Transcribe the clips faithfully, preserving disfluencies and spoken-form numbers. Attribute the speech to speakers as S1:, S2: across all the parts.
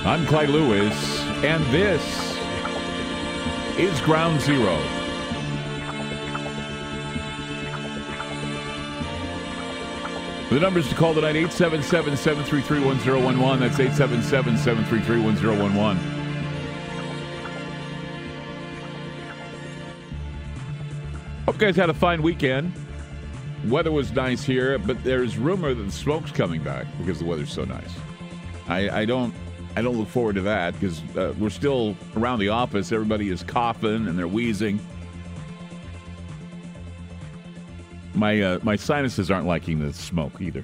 S1: I'm Clyde Lewis, and this is Ground Zero. The numbers to call tonight, eight seven seven, seven three three, one zero one one. That's eight seven seven, seven three three, one zero one one. Hope you guys had a fine weekend. Weather was nice here, but there's rumor that the smoke's coming back because the weather's so nice. I, I don't I don't look forward to that because uh, we're still around the office. Everybody is coughing and they're wheezing. My uh, my sinuses aren't liking the smoke either.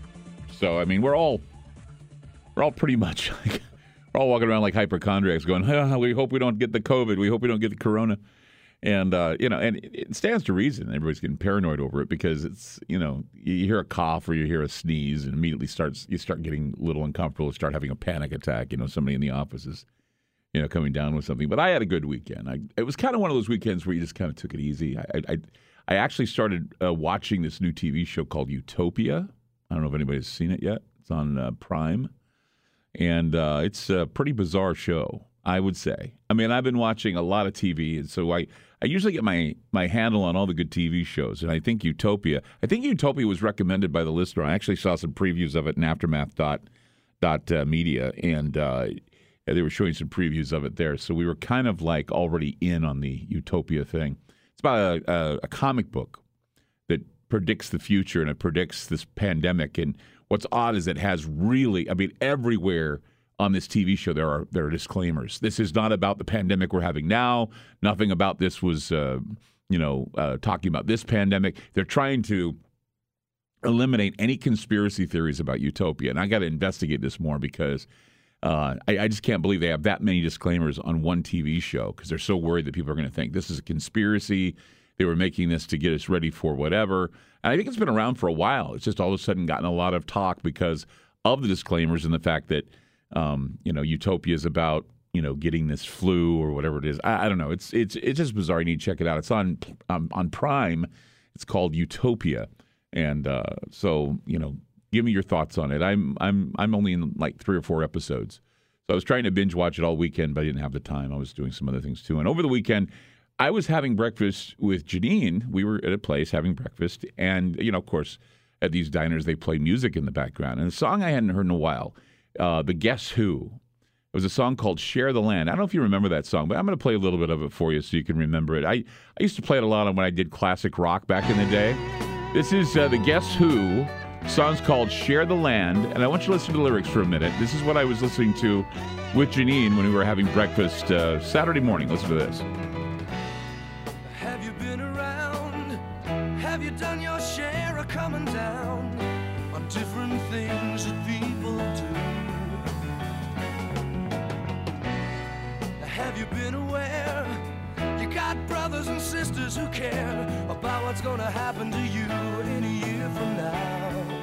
S1: So I mean, we're all we're all pretty much like, we're all walking around like hypochondriacs, going, oh, "We hope we don't get the COVID. We hope we don't get the corona." And uh, you know, and it, it stands to reason. Everybody's getting paranoid over it because it's, you know, you hear a cough or you hear a sneeze, and immediately starts you start getting a little uncomfortable, start having a panic attack. You know, somebody in the office is, you know, coming down with something. But I had a good weekend. I, it was kind of one of those weekends where you just kind of took it easy. I. I I actually started uh, watching this new T V show called Utopia. I don't know if anybody's seen it yet. It's on uh, Prime. And uh, it's a pretty bizarre show, I would say. I mean, I've been watching a lot of T V, and so I, I usually get my, my handle on all the good T V shows. And I think Utopia, I think Utopia was recommended by the listener. I actually saw some previews of it in Aftermath dot, dot uh, media, and uh, they were showing some previews of it there. So we were kind of like already in on the Utopia thing. It's about a, a, a comic book that predicts the future, and it predicts this pandemic. And what's odd is it has really, I mean, everywhere on this T V show there are there are disclaimers. This is not about the pandemic we're having now. Nothing about this was, uh, you know, uh, talking about this pandemic. They're trying to eliminate any conspiracy theories about Utopia. And I got to investigate this more because Uh, I, I just can't believe they have that many disclaimers on one T V show because they're so worried that people are going to think this is a conspiracy. They were making this to get us ready for whatever. And I think it's been around for a while. It's just all of a sudden gotten a lot of talk because of the disclaimers and the fact that, um, you know, Utopia is about, you know, getting this flu or whatever it is. I, I don't know. It's it's it's just bizarre. You need to check it out. It's on um, on Prime. It's called Utopia. And uh, so, you know, give me your thoughts on it. I'm I'm I'm only in like three or four episodes. So I was trying to binge watch it all weekend, but I didn't have the time. I was doing some other things too. And over the weekend, I was having breakfast with Janine. We were at a place having breakfast. And, you know, of course, at these diners, they play music in the background. And a song I hadn't heard in a while, uh, the Guess Who. It was a song called Share the Land. I don't know if you remember that song, but I'm going to play a little bit of it for you so you can remember it. I, I used to play it a lot when I did classic rock back in the day. This is uh, the Guess Who. The song's called Share the Land, and I want you to listen to the lyrics for a minute. This is what I was listening to with Janine when we were having breakfast uh, Saturday morning. Listen to this.
S2: Have you been around? Have you done your share of coming down on different things that people do? Have you been aware? You got brothers and sisters who care about what's going to happen to you in a year from now.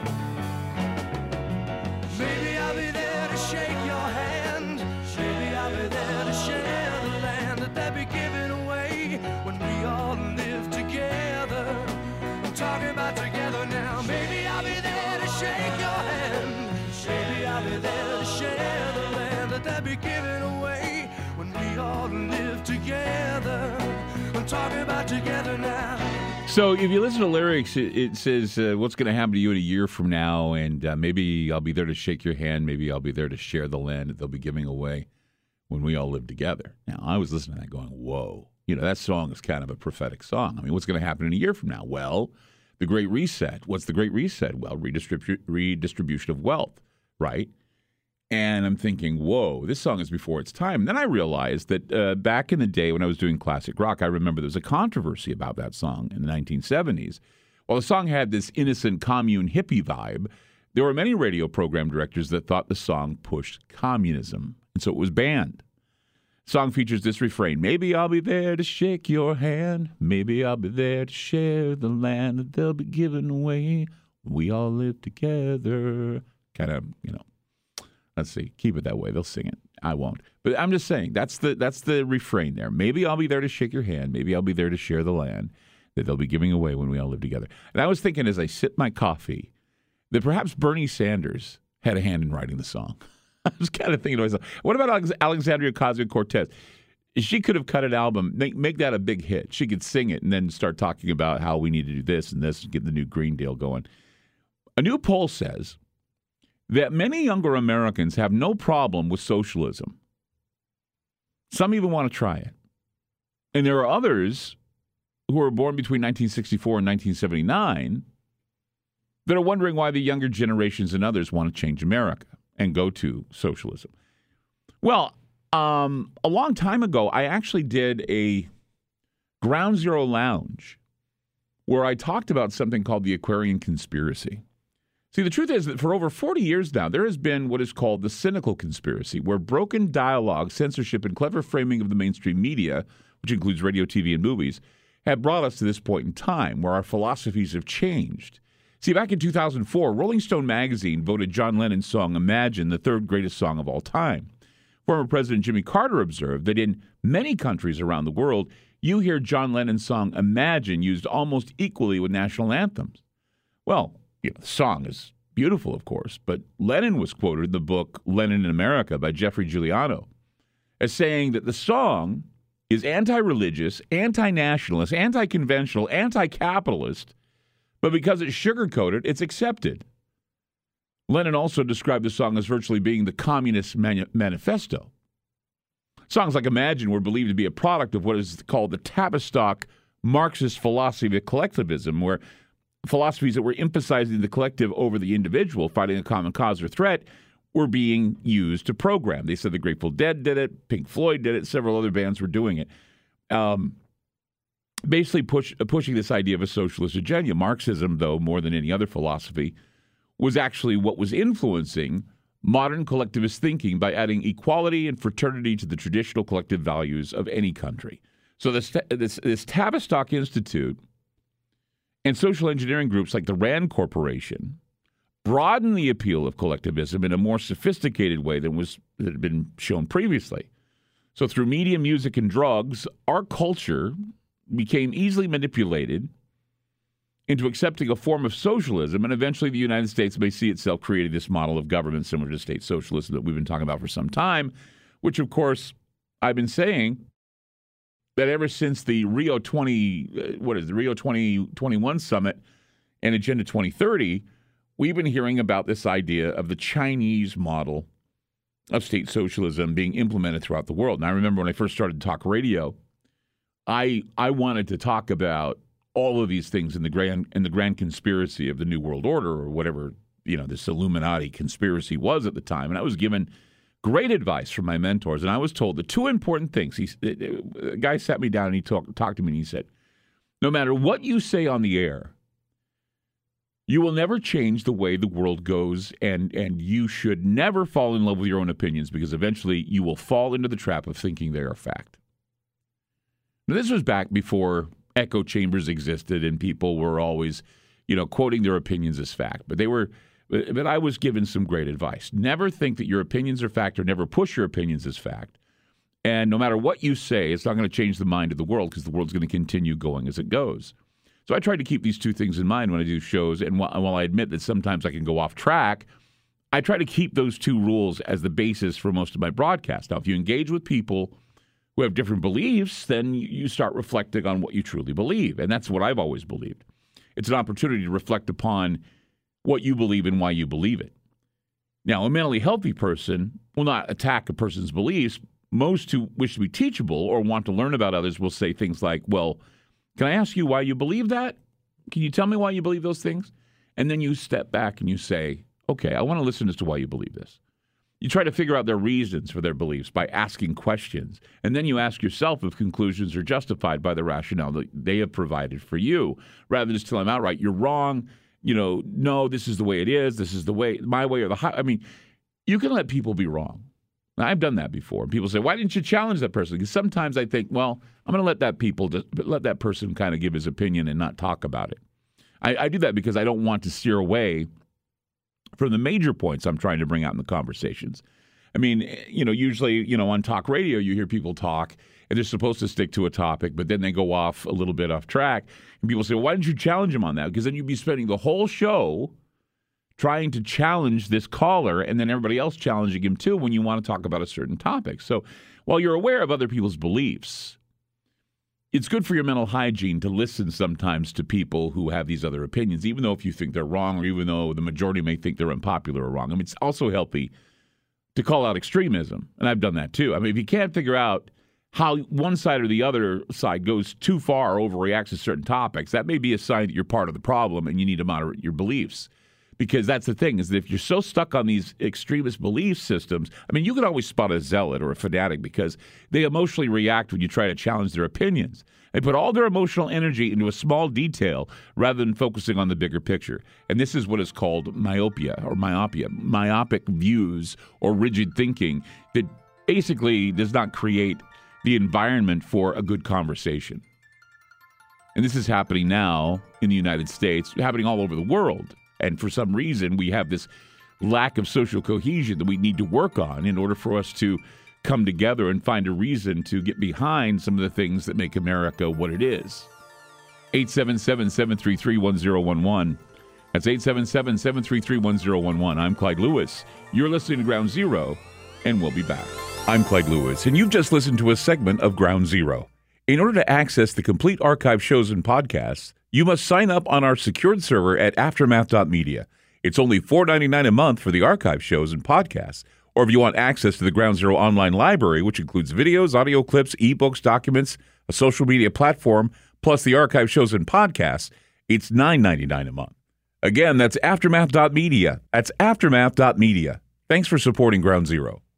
S2: Maybe I'll be there to shake your hand. Maybe I'll be there to share the land that they'll be giving away when we all live together. I'm talking about together now. Maybe I'll be there to shake your hand. Maybe I'll be there to share the land that they'll be giving away when we all live together. I'm talking about together now.
S1: So if you listen to lyrics, it, it says uh, what's going to happen to you in a year from now, and uh, maybe I'll be there to shake your hand. Maybe I'll be there to share the land that they'll be giving away when we all live together. Now, I was listening to that going, whoa. You know, that song is kind of a prophetic song. I mean, what's going to happen in a year from now? Well, the Great Reset. What's the Great Reset? Well, redistribu- redistribution of wealth, right? And I'm thinking, whoa, this song is before its time. And then I realized that uh, back in the day when I was doing classic rock, I remember there was a controversy about that song in the nineteen seventies. While the song had this innocent commune hippie vibe, there were many radio program directors that thought the song pushed communism. And so it was banned. The song features this refrain, maybe I'll be there to shake your hand. Maybe I'll be there to share the land that they'll be giving away. We all live together. Kind of, you know. Let's see. Keep it that way. They'll sing it. I won't. But I'm just saying, that's the that's the refrain there. Maybe I'll be there to shake your hand. Maybe I'll be there to share the land that they'll be giving away when we all live together. And I was thinking as I sip my coffee that perhaps Bernie Sanders had a hand in writing the song. I was kind of thinking to myself, what about Alex- Alexandria Ocasio-Cortez? She could have cut an album, make, make that a big hit. She could sing it and then start talking about how we need to do this and this and get the new Green Deal going. A new poll says that many younger Americans have no problem with socialism. Some even want to try it. And there are others who were born between nineteen sixty-four and nineteen seventy-nine that are wondering why the younger generations and others want to change America and go to socialism. Well, um, a long time ago, I actually did a Ground Zero Lounge where I talked about something called the Aquarian Conspiracy. See, the truth is that for over forty years now, there has been what is called the cynical conspiracy, where broken dialogue, censorship, and clever framing of the mainstream media, which includes radio, T V, and movies, have brought us to this point in time where our philosophies have changed. See, back in two thousand four, Rolling Stone magazine voted John Lennon's song Imagine the third greatest song of all time. Former President Jimmy Carter observed that in many countries around the world, you hear John Lennon's song Imagine used almost equally with national anthems. Well, you know, the song is beautiful, of course, but Lennon was quoted in the book Lennon in America by Jeffrey Giuliano as saying that the song is anti-religious, anti-nationalist, anti-conventional, anti-capitalist, but because it's sugar-coated, it's accepted. Lennon also described the song as virtually being the Communist manu- Manifesto. Songs like Imagine were believed to be a product of what is called the Tavistock Marxist philosophy of collectivism, where philosophies that were emphasizing the collective over the individual, fighting a common cause or threat, were being used to program. They said the Grateful Dead did it, Pink Floyd did it, several other bands were doing it. Um, basically push, pushing this idea of a socialist agenda. Marxism, though, more than any other philosophy, was actually what was influencing modern collectivist thinking by adding equality and fraternity to the traditional collective values of any country. So this, this, this Tavistock Institute and social engineering groups like the RAND Corporation broaden the appeal of collectivism in a more sophisticated way than was that had been shown previously. So through media, music, and drugs, our culture became easily manipulated into accepting a form of socialism, and eventually the United States may see itself creating this model of government similar to state socialism that we've been talking about for some time, which, of course, I've been saying that ever since the Rio twenty, uh, what is it, the Rio twenty twenty-one summit and Agenda twenty thirty, we've been hearing about this idea of the Chinese model of state socialism being implemented throughout the world. And I remember when I first started talk radio, I I wanted to talk about all of these things in the grand in the grand conspiracy of the New World Order, or whatever, you know, this Illuminati conspiracy was at the time. And I was given great advice from my mentors, and I was told the two important things. He, a guy sat me down and he talk, talked to me and he said, no matter what you say on the air, you will never change the way the world goes, and, and you should never fall in love with your own opinions, because eventually you will fall into the trap of thinking they are fact. Now, this was back before echo chambers existed and people were always, you know, quoting their opinions as fact. But they were, but I was given some great advice. Never think that your opinions are fact, or never push your opinions as fact. And no matter what you say, it's not going to change the mind of the world, because the world's going to continue going as it goes. So I try to keep these two things in mind when I do shows. And while I admit that sometimes I can go off track, I try to keep those two rules as the basis for most of my broadcast. Now, if you engage with people who have different beliefs, then you start reflecting on what you truly believe. And that's what I've always believed. It's an opportunity to reflect upon what you believe and why you believe it. Now, a mentally healthy person will not attack a person's beliefs. Most who wish to be teachable or want to learn about others will say things like, well, can I ask you why you believe that? Can you tell me why you believe those things? And then you step back and you say, okay, I want to listen as to why you believe this. You try to figure out their reasons for their beliefs by asking questions. And then you ask yourself if conclusions are justified by the rationale that they have provided for you, rather than just tell them outright, you're wrong. You know, no, this is the way it is. This is the way, my way or the high. I mean, you can let people be wrong. Now, I've done that before. People say, why didn't you challenge that person? Because sometimes I think, well, I'm going to let that people, let that person kind of give his opinion and not talk about it. I, I do that because I don't want to steer away from the major points I'm trying to bring out in the conversations. I mean, you know, usually, you know, on talk radio, you hear people talk and they're supposed to stick to a topic, but then they go off a little bit off track. And people say, well, why didn't you challenge them on that? Because then you'd be spending the whole show trying to challenge this caller and then everybody else challenging him too when you want to talk about a certain topic. So while you're aware of other people's beliefs, it's good for your mental hygiene to listen sometimes to people who have these other opinions, even though if you think they're wrong or even though the majority may think they're unpopular or wrong. I mean, it's also healthy to call out extremism, and I've done that too. I mean, if you can't figure out how one side or the other side goes too far or overreacts to certain topics, that may be a sign that you're part of the problem and you need to moderate your beliefs. Because that's the thing, is that if you're so stuck on these extremist belief systems, I mean, you can always spot a zealot or a fanatic because they emotionally react when you try to challenge their opinions. They put all their emotional energy into a small detail rather than focusing on the bigger picture. And this is what is called myopia or myopia, myopic views or rigid thinking that basically does not create the environment for a good conversation. And this is happening now in the United States, happening all over the world. And for some reason, we have this lack of social cohesion that we need to work on in order for us to come together and find a reason to get behind some of the things that make America what it is. eight seven seven, seven three three, one zero one one. That's eight seven seven, seven three three, one zero one one. I'm Clyde Lewis. You're listening to Ground Zero, and we'll be back. I'm Clyde Lewis, and you've just listened to a segment of Ground Zero. In order to access the complete archive shows and podcasts, you must sign up on our secured server at aftermath dot media. It's only four dollars and ninety-nine cents a month for the archive shows and podcasts. Or if you want access to the Ground Zero online library, which includes videos, audio clips, ebooks, documents, a social media platform, plus the archive shows and podcasts, it's nine dollars and ninety-nine cents a month. Again, that's aftermath dot media. That's aftermath dot media. Thanks for supporting Ground Zero.